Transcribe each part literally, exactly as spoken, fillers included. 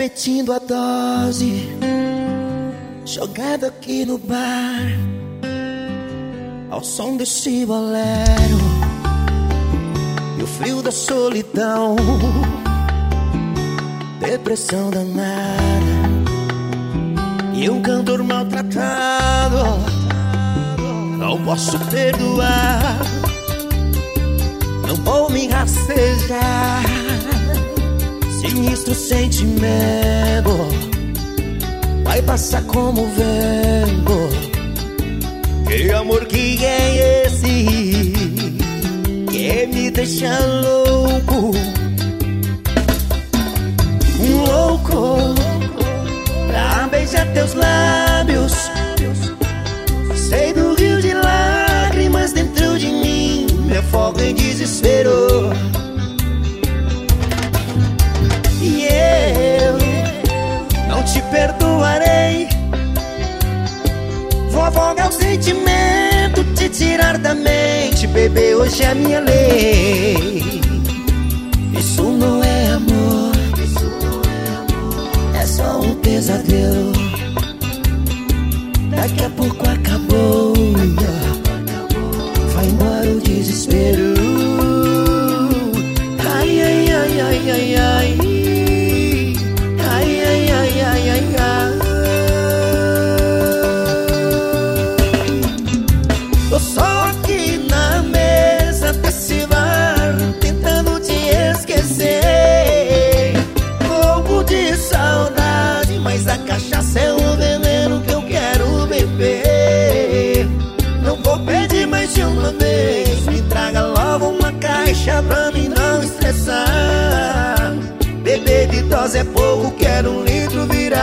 repetindo a dose, jogado aqui no bar, ao som desse bolero e o frio da solidão, depressão danada e um cantor maltratado. Não posso perdoar, não vou me rastejar. Sinistro sentimento vai passar como vento. Que amor que é esse que me deixa louco? Um louco pra beijar teus lábios. Sei do rio de lágrimas dentro de mim, me afogo em desespero. E eu não te perdoarei. Vou afogar o sentimento, te tirar da mente. Bebê, hoje é a minha lei. Isso não é amor, é só um pesadelo. Daqui a pouco acabou, vai embora o desespero. Ai, ai, ai, ai, ai, ai. Ai, ai, ai, ai, ai, ai. Tô só aqui na mesa desse bar, tentando te esquecer. Louco de saudade, mas a cachaça é o veneno que eu quero beber. Não vou pedir mais de uma vez, me traga logo uma caixa pra mim não estressar. Beber de dose é pouco, quero um litro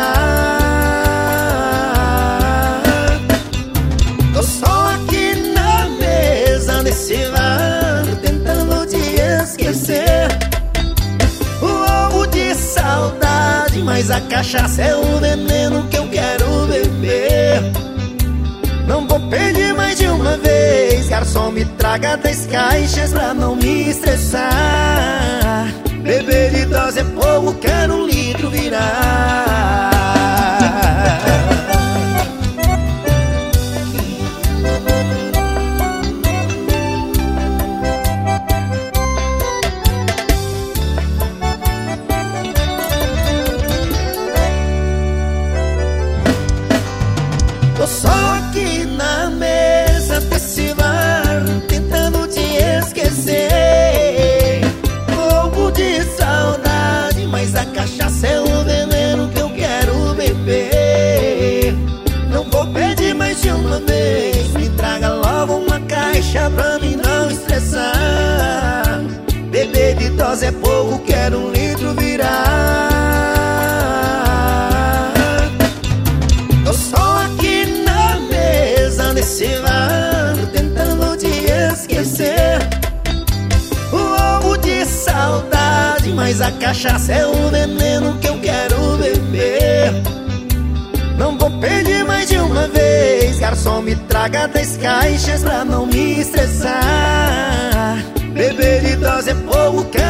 virar. Tô só aqui na mesa desse bar, tentando te esquecer. Louco de saudade, mas a cachaça é o veneno que eu quero beber. Não vou pedir mais de uma vez, garçom, me traga dez caixas pra não me estressar. Beber de dose é pouco, quero um litro virar. Tô só aqui na mesa desse bar, tentando te esquecer. Louco de saudade, mas a cachaça é o veneno que eu quero beber. Não vou pedir mais de uma vez, me traga logo uma caixa pra mim não estressar. Beber de dose é pouco, quero um litro virar. Tô só aqui na mesa desse bar, tentando te esquecer. Louco de saudade, mas a cachaça é o veneno que eu quero beber. Não vou pedir mais de uma vez, garçom, me traga dez caixas pra não me estressar. Beber de dose é pouco, quero